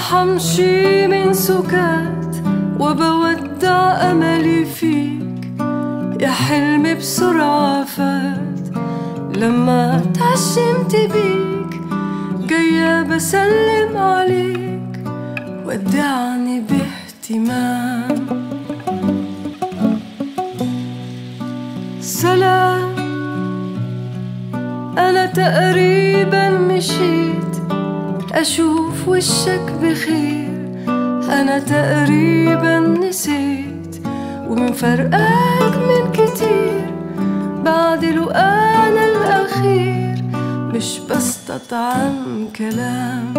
حمشي من سكات وبودع أملي فيك، يا حلمي بسرعة فات لما تعشمت بيك، جاية بسلم عليك ودعني باهتمام. سلام، أنا تقريبا مشيت أشوف وشك بخير، أنا تقريبا نسيت ومن فرقك من كتير، بعد لقانا الأخير مش بستطعم كلام.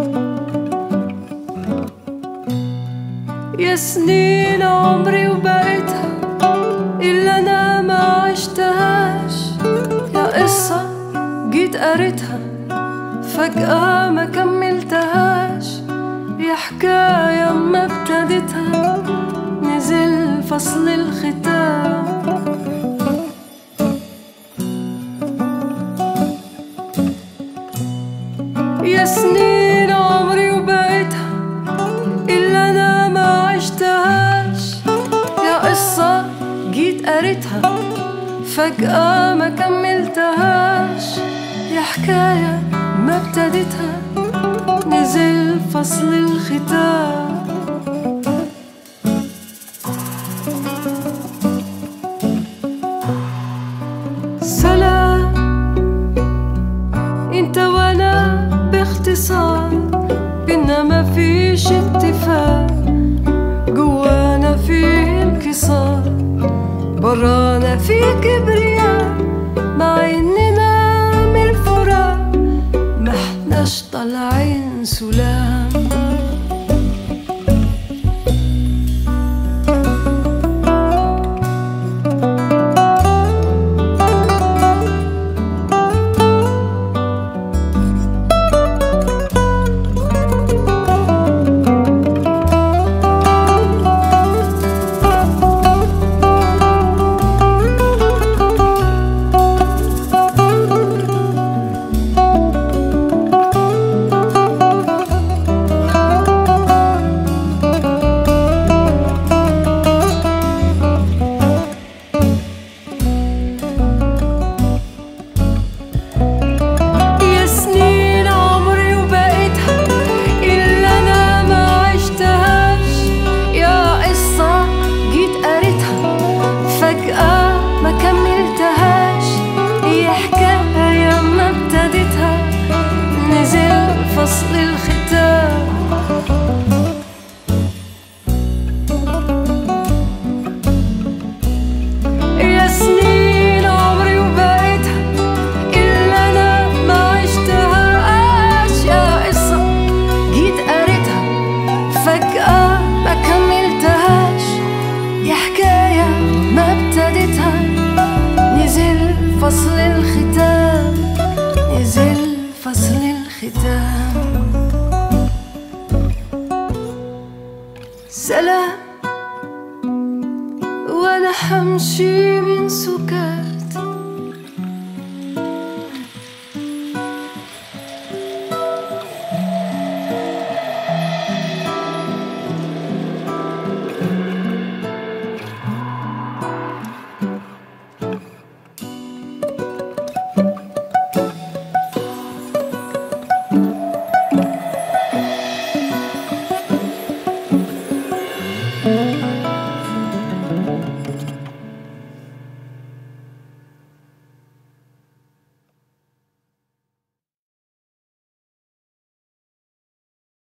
يا سنين عمري وبقيتها إلا أنا ما عشتهاش، يا قصة جيت قريتها فجأة ما كملتهاش، يا حكاية ما ابتديتها نزل فصل الختام. يا سنين عمري وبقيتها إلا أنا ما عشتهاش، يا قصة جيت قريتها فجأة ما كملتهاش، يا حكاية ما ابتديتها نزل فصل الختام. سلام، انت وانا باختصار بينا ما فيش اتفاق، جوانا فيه انكسار برانا فيه كبرياء، مع اننا من الفراق ما احناش طالعين سلام. فصل الختام. يا سنين عمري وبقيتها إلا أنا ما عشتهاش، يا قصة جيت قريتها فجأة ما كملتهاش، يا حكاية ما ابتديتها نزل فصل الختام، نزل فصل الختام. سلام، وانا حمشي من سكات